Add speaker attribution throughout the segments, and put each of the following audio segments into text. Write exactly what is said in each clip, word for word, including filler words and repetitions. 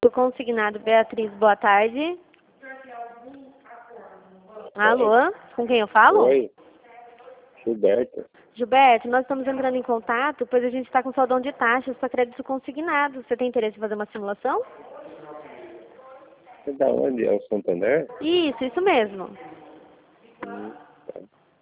Speaker 1: Consignado Beatriz, boa tarde. Alô, com quem eu falo?
Speaker 2: Oi, Gilberto.
Speaker 1: Gilberto, nós estamos entrando em contato, pois a gente está com saudão de taxas para crédito consignado. Você tem interesse em fazer uma simulação?
Speaker 2: Você da onde? É o Santander?
Speaker 1: Isso, isso mesmo.
Speaker 2: Hum, tá.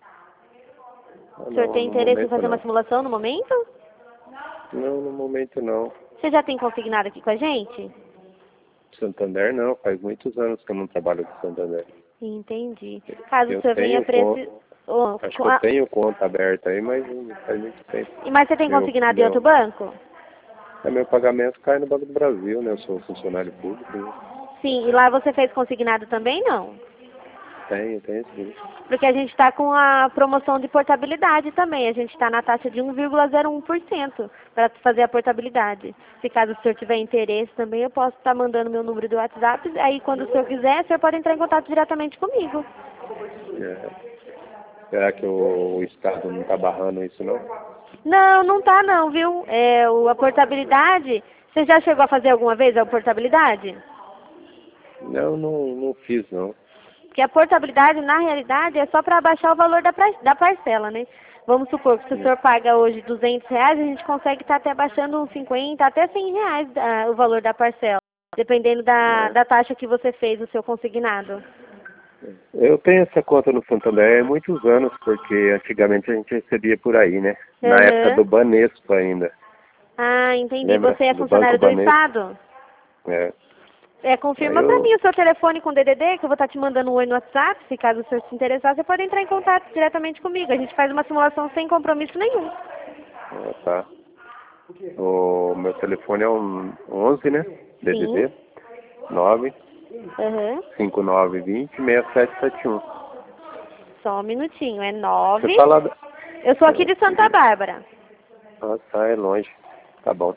Speaker 2: Ah,
Speaker 1: O senhor
Speaker 2: não,
Speaker 1: tem
Speaker 2: no
Speaker 1: interesse em
Speaker 2: momento
Speaker 1: fazer uma
Speaker 2: não.
Speaker 1: simulação no momento?
Speaker 2: Não, no momento não.
Speaker 1: Você já tem consignado aqui com a gente?
Speaker 2: Santander não, faz muitos anos que eu não trabalho com Santander.
Speaker 1: Entendi. Caso o
Speaker 2: Eu
Speaker 1: senhor venha
Speaker 2: tenho
Speaker 1: preci...
Speaker 2: con-
Speaker 1: oh,
Speaker 2: Acho
Speaker 1: com
Speaker 2: que eu
Speaker 1: a-
Speaker 2: tenho conta aberta aí, mas não faz muito tempo.
Speaker 1: E Mas você tem
Speaker 2: Meu,
Speaker 1: consignado em
Speaker 2: meu,
Speaker 1: outro banco?
Speaker 2: é, meu pagamento cai no Banco do Brasil, né? Eu sou funcionário público, né?
Speaker 1: Sim, e lá você fez consignado também, não?
Speaker 2: Tenho, tenho sim.
Speaker 1: Porque a gente está com a promoção de portabilidade também. A gente está na taxa de um vírgula zero um por cento para fazer a portabilidade. Se caso o senhor tiver interesse também, eu posso estar mandando meu número do WhatsApp. Aí quando o senhor quiser, o senhor pode entrar em contato diretamente comigo.
Speaker 2: É. Será que o, o Estado não está barrando isso, não?
Speaker 1: Não, não tá não, viu? É, o, a portabilidade, você já chegou a fazer alguma vez a portabilidade?
Speaker 2: Não, não, não fiz, não.
Speaker 1: Porque a portabilidade, na realidade, é só para abaixar o valor da, pra- da parcela, né? Vamos supor que se o senhor paga hoje duzentos reais, a gente consegue estar até abaixando uns cinquenta, até cem reais ah, o valor da parcela, dependendo da,
Speaker 2: É.
Speaker 1: da taxa que você fez o seu consignado.
Speaker 2: Eu tenho essa conta no Santander há muitos anos, porque antigamente a gente recebia por aí, né? Na época
Speaker 1: Aham.
Speaker 2: do Banespa ainda.
Speaker 1: Ah, entendi.
Speaker 2: Lembra?
Speaker 1: Você é
Speaker 2: Do Banco
Speaker 1: funcionário do
Speaker 2: Banespa.
Speaker 1: Estado?
Speaker 2: É.
Speaker 1: É,
Speaker 2: Aí
Speaker 1: confirma pra
Speaker 2: eu...
Speaker 1: mim o seu telefone com D D D, que eu vou estar te mandando um oi no WhatsApp. Se caso o senhor se interessar, você pode entrar em contato diretamente comigo. A gente faz uma simulação sem compromisso nenhum.
Speaker 2: Ah, tá. O meu telefone é um onze, né?
Speaker 1: Sim.
Speaker 2: D D D nove
Speaker 1: Aham.
Speaker 2: cinco nove dois zero seis sete sete um.
Speaker 1: Só um minutinho. É
Speaker 2: Você
Speaker 1: nove.
Speaker 2: tá lá... da-
Speaker 1: Eu sou aqui
Speaker 2: É,
Speaker 1: de Santa Bárbara.
Speaker 2: ah, tá, é longe. Tá bom.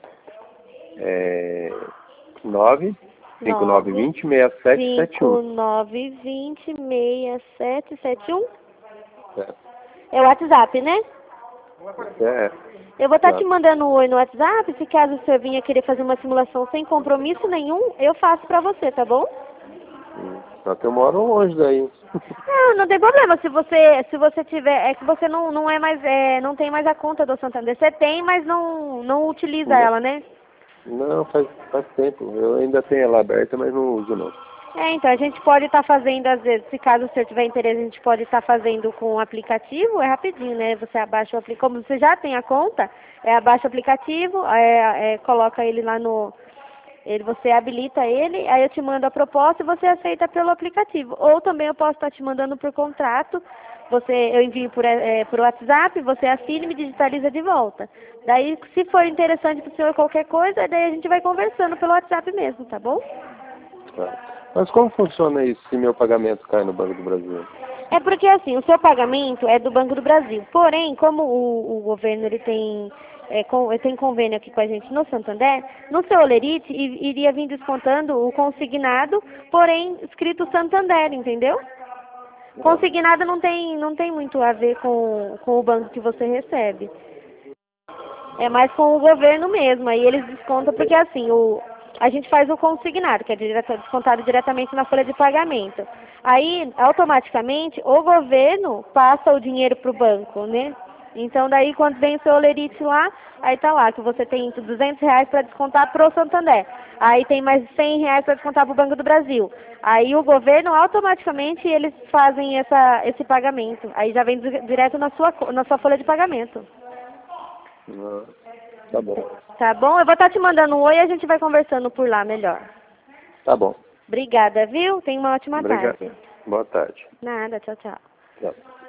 Speaker 2: É... nove cinco nove
Speaker 1: Nove
Speaker 2: dois zero seis sete sete
Speaker 1: cinco
Speaker 2: um.
Speaker 1: nove vinte seis sete sete um.
Speaker 2: É.
Speaker 1: É o WhatsApp, né?
Speaker 2: É.
Speaker 1: Eu vou estar te
Speaker 2: Exato.
Speaker 1: mandando um oi no WhatsApp. Se caso o senhor vinha querer fazer uma simulação sem compromisso nenhum, eu faço pra você, tá bom?
Speaker 2: Hum. Só que eu moro longe daí.
Speaker 1: Não, não tem problema. Se você, se você tiver, é que você não, não é mais, é, não tem mais a conta do Santander. Você tem, mas não, não utiliza
Speaker 2: Não,
Speaker 1: ela, né?
Speaker 2: não, faz, faz tempo. Eu ainda tenho ela aberta, mas não uso não.
Speaker 1: É, então a gente pode estar fazendo às vezes, se caso o senhor tiver interesse, a gente pode estar fazendo com o aplicativo, é rapidinho, né? Você abaixa o aplicativo, como você já tem a conta, é, abaixa o aplicativo, é, é, coloca ele lá no, ele, você habilita ele, aí eu te mando a proposta e você aceita pelo aplicativo. Ou também eu posso estar te mandando por contrato, você, eu envio por, é, por WhatsApp, você assina e me digitaliza de volta. Daí, se for interessante para o senhor qualquer coisa, daí a gente vai conversando pelo WhatsApp mesmo, tá bom?
Speaker 2: Tá. Mas como funciona isso se meu pagamento cai no Banco do Brasil?
Speaker 1: É porque assim, o seu pagamento é do Banco do Brasil. Porém, como o, o governo ele tem, é, com, ele tem convênio aqui com a gente no Santander, no seu Olerite i- iria vir descontando o consignado, porém escrito Santander, entendeu? Consignado não tem, não tem muito a ver com, com o banco que você recebe. É mais com o governo mesmo. Aí eles descontam porque assim, o, a gente faz o consignado, que é direto, descontado diretamente na folha de pagamento. Aí, automaticamente, o governo passa o dinheiro para o banco, né? Então, daí, quando vem o seu olerite lá, aí tá lá, que você tem duzentos reais para descontar pro Santander. Aí tem mais cem reais para descontar pro Banco do Brasil. Aí o governo, automaticamente, eles fazem essa, esse pagamento. Aí já vem di- direto na sua, co- na sua folha de pagamento.
Speaker 2: Ah, tá bom.
Speaker 1: Tá bom? Eu vou estar te mandando um oi e a gente vai conversando por lá melhor.
Speaker 2: Tá bom.
Speaker 1: Obrigada, viu? Tenha uma ótima
Speaker 2: Obrigado.
Speaker 1: tarde.
Speaker 2: Boa tarde.
Speaker 1: Nada, tchau, tchau.
Speaker 2: Tchau.